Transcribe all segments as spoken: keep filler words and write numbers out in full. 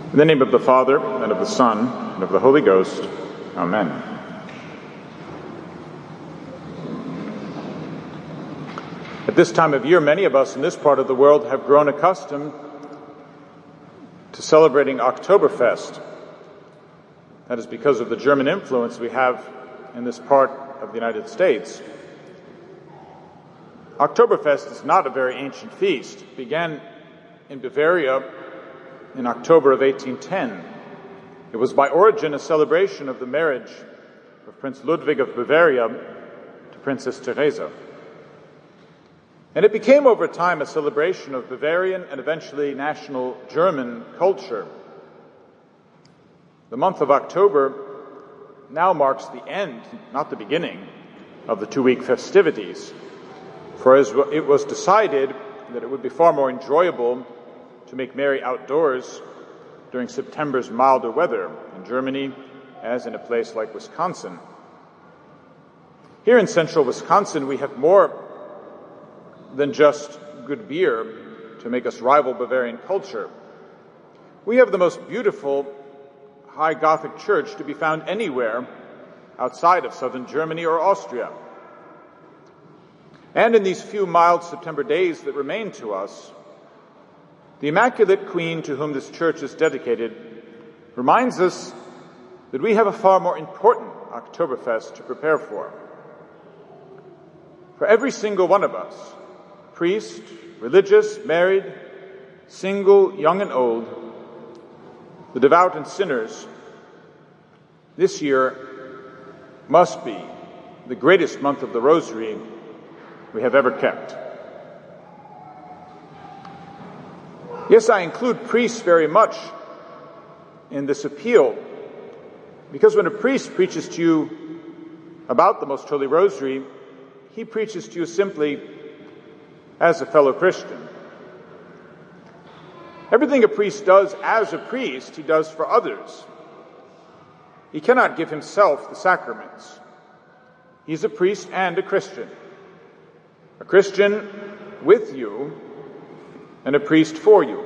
In the name of the Father, and of the Son, and of the Holy Ghost. Amen. At this time of year, many of us in this part of the world have grown accustomed to celebrating Oktoberfest. That is because of the German influence we have in this part of the United States. Oktoberfest is not a very ancient feast. It began in Bavaria in October of eighteen ten. It was by origin a celebration of the marriage of Prince Ludwig of Bavaria to Princess Teresa. And it became over time a celebration of Bavarian and eventually national German culture. The month of October now marks the end, not the beginning, of the two-week festivities. For as it was decided that it would be far more enjoyable to make merry outdoors during September's milder weather in Germany, as in a place like Wisconsin. Here in central Wisconsin, we have more than just good beer to make us rival Bavarian culture. We have the most beautiful high Gothic church to be found anywhere outside of southern Germany or Austria. And in these few mild September days that remain to us, the Immaculate Queen to whom this church is dedicated reminds us that we have a far more important Oktoberfest to prepare for. For every single one of us, priest, religious, married, single, young and old, the devout and sinners, this year must be the greatest month of the Rosary we have ever kept. Yes, I include priests very much in this appeal, because when a priest preaches to you about the Most Holy Rosary, he preaches to you simply as a fellow Christian. Everything a priest does as a priest, he does for others. He cannot give himself the sacraments. He's a priest and a Christian. A Christian with you, and a priest for you.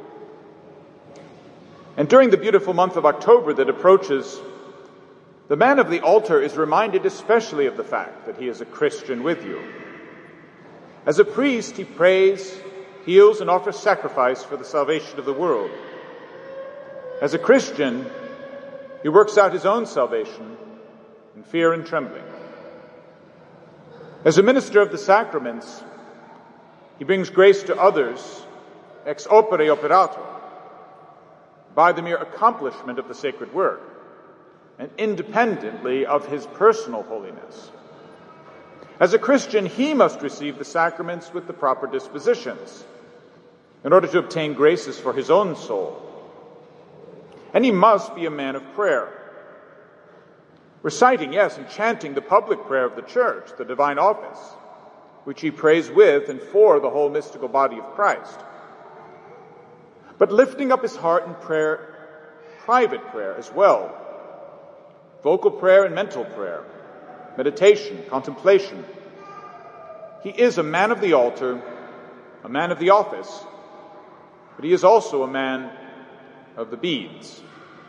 And during the beautiful month of October that approaches, the man of the altar is reminded especially of the fact that he is a Christian with you. As a priest, he prays, heals, and offers sacrifice for the salvation of the world. As a Christian, he works out his own salvation in fear and trembling. As a minister of the sacraments, he brings grace to others ex opere operato, by the mere accomplishment of the sacred work, and independently of his personal holiness. As a Christian, he must receive the sacraments with the proper dispositions in order to obtain graces for his own soul. And he must be a man of prayer, reciting, yes, and chanting the public prayer of the Church, the divine office, which he prays with and for the whole mystical body of Christ. But lifting up his heart in prayer, private prayer as well, vocal prayer and mental prayer, meditation, contemplation. He is a man of the altar, a man of the office, but he is also a man of the beads.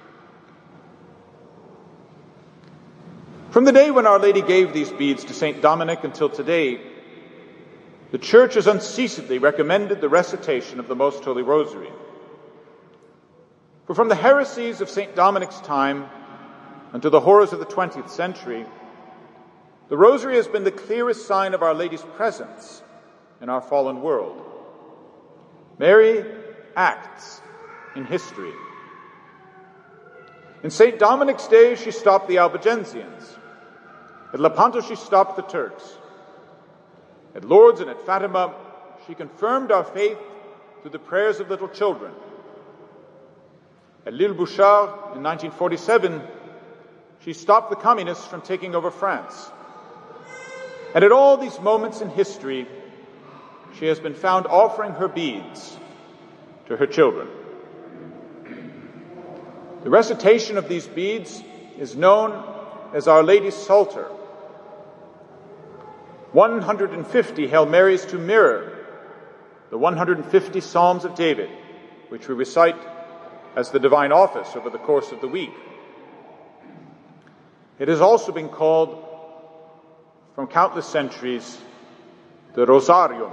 From the day when Our Lady gave these beads to Saint Dominic until today, the Church has unceasingly recommended the recitation of the Most Holy Rosary. For from the heresies of Saint Dominic's time until the horrors of the twentieth century, the Rosary has been the clearest sign of Our Lady's presence in our fallen world. Mary acts in history. In Saint Dominic's day, she stopped the Albigensians. At Lepanto, she stopped the Turks. At Lourdes and at Fatima, she confirmed our faith through the prayers of little children. At L'Île Bouchard in nineteen forty-seven, she stopped the communists from taking over France. And at all these moments in history, she has been found offering her beads to her children. The recitation of these beads is known as Our Lady's Psalter. one hundred fifty Hail Marys to mirror the one hundred fifty Psalms of David, which we recite as the divine office over the course of the week. It has also been called, from countless centuries, the Rosarium.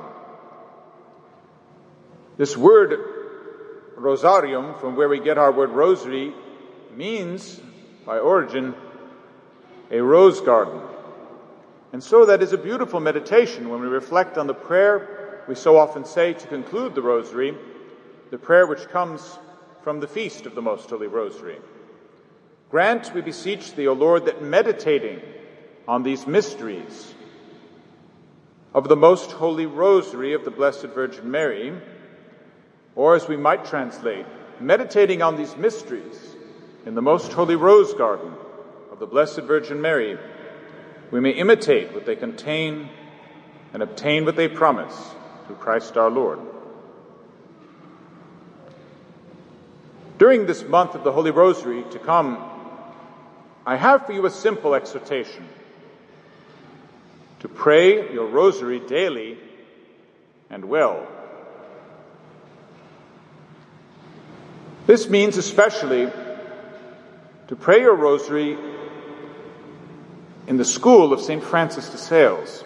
This word, Rosarium, from where we get our word rosary, means, by origin, a rose garden. And so that is a beautiful meditation when we reflect on the prayer we so often say to conclude the Rosary, the prayer which comes from the feast of the Most Holy Rosary. Grant, we beseech thee, O Lord, that meditating on these mysteries of the Most Holy Rosary of the Blessed Virgin Mary, or as we might translate, meditating on these mysteries in the Most Holy Rose Garden of the Blessed Virgin Mary, we may imitate what they contain and obtain what they promise through Christ our Lord. During this month of the Holy Rosary to come, I have for you a simple exhortation: to pray your rosary daily and well. This means especially to pray your rosary in the school of Saint Francis de Sales.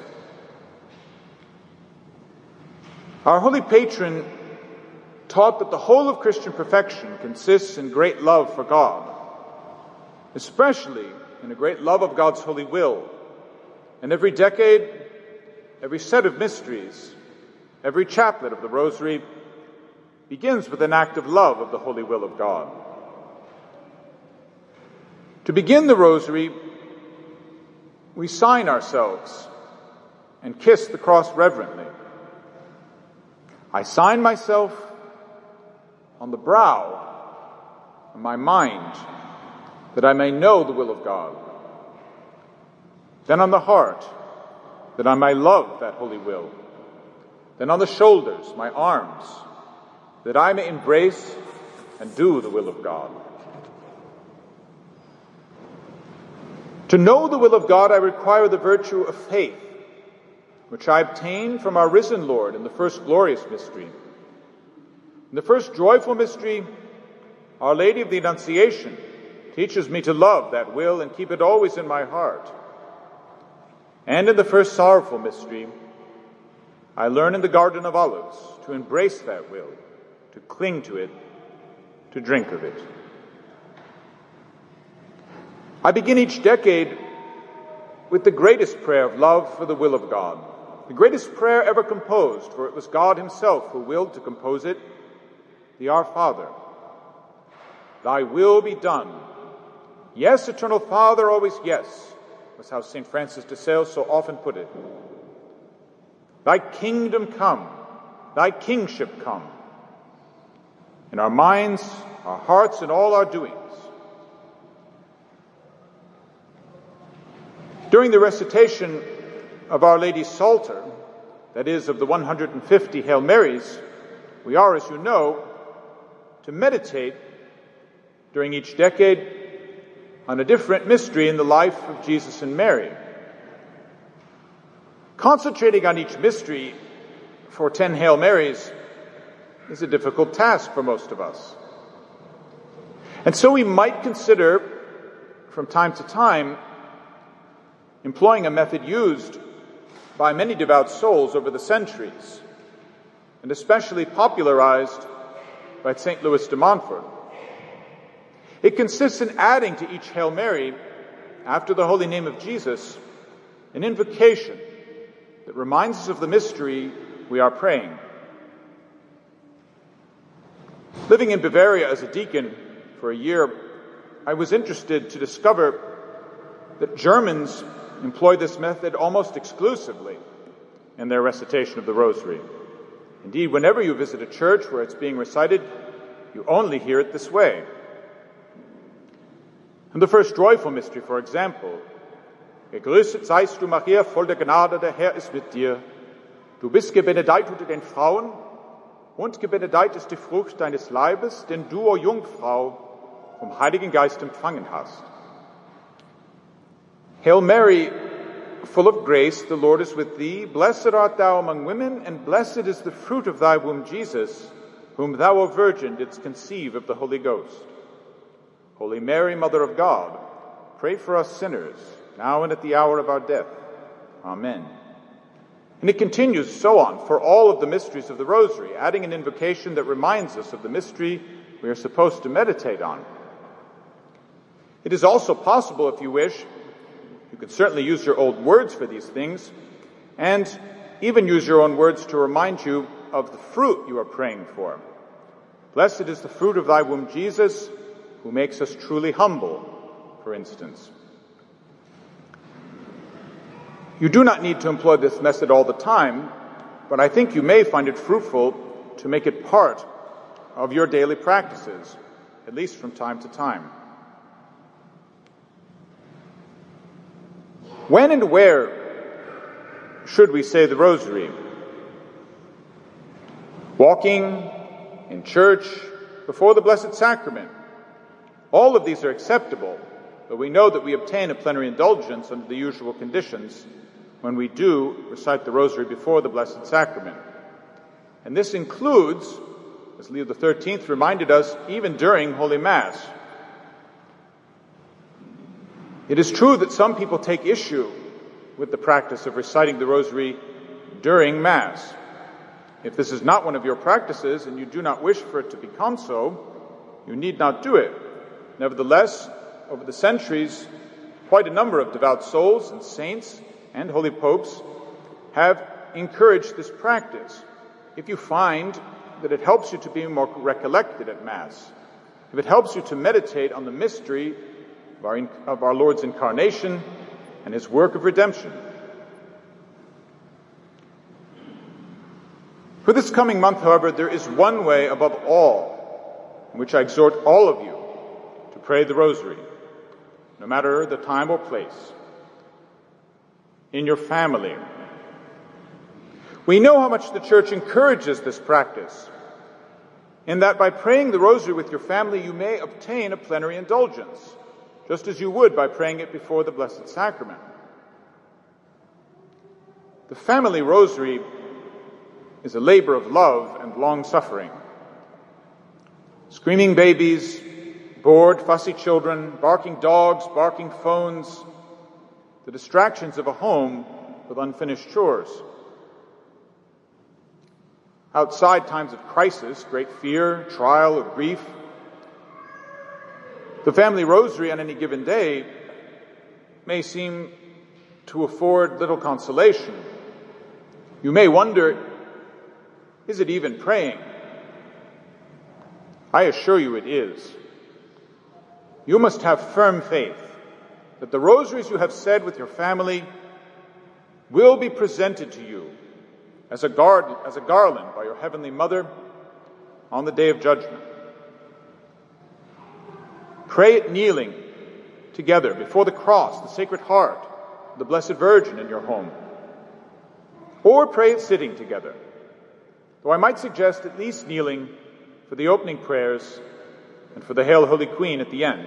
Our holy patron taught that the whole of Christian perfection consists in great love for God, especially in a great love of God's holy will. And every decade, every set of mysteries, every chaplet of the Rosary begins with an act of love of the holy will of God. To begin the Rosary, we sign ourselves and kiss the cross reverently. I sign myself on the brow of my mind, that I may know the will of God. Then on the heart, that I may love that holy will. Then on the shoulders, my arms, that I may embrace and do the will of God. To know the will of God, I require the virtue of faith, which I obtained from our risen Lord in the first glorious mystery. In the first joyful mystery, Our Lady of the Annunciation teaches me to love that will and keep it always in my heart. And in the first sorrowful mystery, I learn in the Garden of Olives to embrace that will, to cling to it, to drink of it. I begin each decade with the greatest prayer of love for the will of God, the greatest prayer ever composed, for it was God himself who willed to compose it, the Our Father. Thy will be done. Yes, Eternal Father, always yes, was how Saint Francis de Sales so often put it. Thy kingdom come, thy kingship come, in our minds, our hearts, and all our doings. During the recitation of Our Lady's Psalter, that is, of the one hundred fifty Hail Marys, we are, as you know, to meditate during each decade on a different mystery in the life of Jesus and Mary. Concentrating on each mystery for ten Hail Marys is a difficult task for most of us. And so we might consider, from time to time, employing a method used by many devout souls over the centuries, and especially popularized by Saint Louis de Montfort. It consists in adding to each Hail Mary, after the holy name of Jesus, an invocation that reminds us of the mystery we are praying. Living in Bavaria as a deacon for a year, I was interested to discover that Germans employ this method almost exclusively in their recitation of the Rosary. Indeed, whenever you visit a church where it's being recited, you only hear it this way. In the first joyful mystery, for example, Gegrüßet seist du, Maria, voll der Gnade, der Herr ist mit dir. Du bist gebenedeit unter den Frauen, und gebenedeit ist die Frucht deines Leibes, denn du, o Jungfrau, vom Heiligen Geist empfangen hast. Hail Mary, full of grace, the Lord is with thee. Blessed art thou among women, and blessed is the fruit of thy womb, Jesus, whom thou, O Virgin, didst conceive of the Holy Ghost. Holy Mary, Mother of God, pray for us sinners, now and at the hour of our death. Amen. And it continues so on for all of the mysteries of the Rosary, adding an invocation that reminds us of the mystery we are supposed to meditate on. It is also possible, if you wish, you can certainly use your old words for these things, and even use your own words to remind you of the fruit you are praying for. Blessed is the fruit of thy womb, Jesus, who makes us truly humble, for instance. You do not need to employ this method all the time, but I think you may find it fruitful to make it part of your daily practices, at least from time to time. When and where should we say the Rosary? Walking, in church, before the Blessed Sacrament. All of these are acceptable, but we know that we obtain a plenary indulgence under the usual conditions when we do recite the Rosary before the Blessed Sacrament. And this includes, as Leo the thirteenth reminded us, even during Holy Mass. It is true that some people take issue with the practice of reciting the Rosary during Mass. If this is not one of your practices and you do not wish for it to become so, you need not do it. Nevertheless, over the centuries, quite a number of devout souls and saints and holy popes have encouraged this practice. If you find that it helps you to be more recollected at Mass, if it helps you to meditate on the mystery of our, of our Lord's incarnation and his work of redemption. For this coming month, however, there is one way above all in which I exhort all of you to pray the Rosary, no matter the time or place. In your family. We know how much the Church encourages this practice, in that by praying the Rosary with your family, you may obtain a plenary indulgence, just as you would by praying it before the Blessed Sacrament. The family Rosary is a labor of love and long-suffering. Screaming babies, bored, fussy children, barking dogs, barking phones, the distractions of a home with unfinished chores. Outside times of crisis, great fear, trial, or grief, the family Rosary on any given day may seem to afford little consolation. You may wonder, is it even praying? I assure you it is. You must have firm faith that the rosaries you have said with your family will be presented to you as a, guard, as a garland by your Heavenly Mother on the day of judgment. Pray it kneeling together before the cross, the Sacred Heart, the Blessed Virgin in your home. Or pray it sitting together, though I might suggest at least kneeling for the opening prayers and for the Hail, Holy Queen at the end.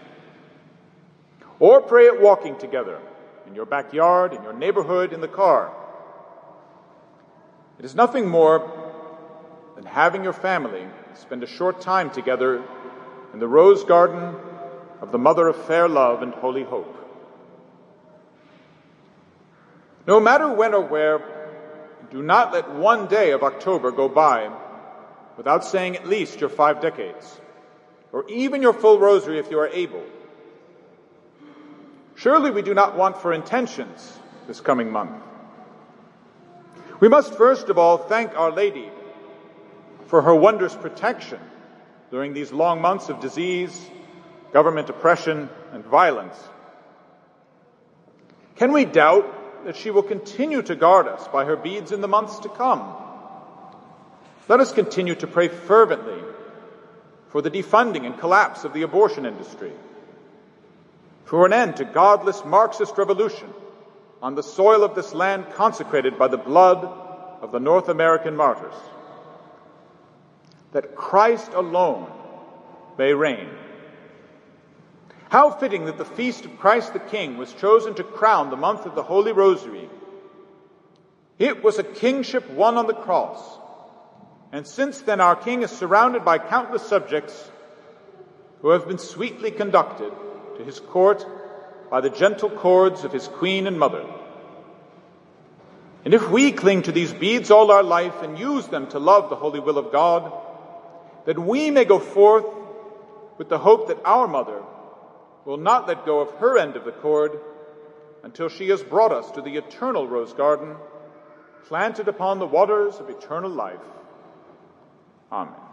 Or pray it walking together in your backyard, in your neighborhood, in the car. It is nothing more than having your family spend a short time together in the rose garden of the Mother of Fair Love and Holy Hope. No matter when or where, do not let one day of October go by without saying at least your five decades, or even your full rosary if you are able. Surely we do not want for intentions this coming month. We must first of all thank Our Lady for her wondrous protection during these long months of disease, government oppression, and violence. Can we doubt that she will continue to guard us by her beads in the months to come? Let us continue to pray fervently for the defunding and collapse of the abortion industry, for an end to godless Marxist revolution on the soil of this land consecrated by the blood of the North American martyrs, that Christ alone may reign. How fitting that the feast of Christ the King was chosen to crown the month of the Holy Rosary. It was a kingship won on the cross, And since then our King is surrounded by countless subjects who have been sweetly conducted to his court by the gentle cords of his queen and mother. And if we cling to these beads all our life and use them to love the holy will of God, that we may go forth with the hope that our mother will not let go of her end of the cord until she has brought us to the eternal rose garden, planted upon the waters of eternal life. Amen.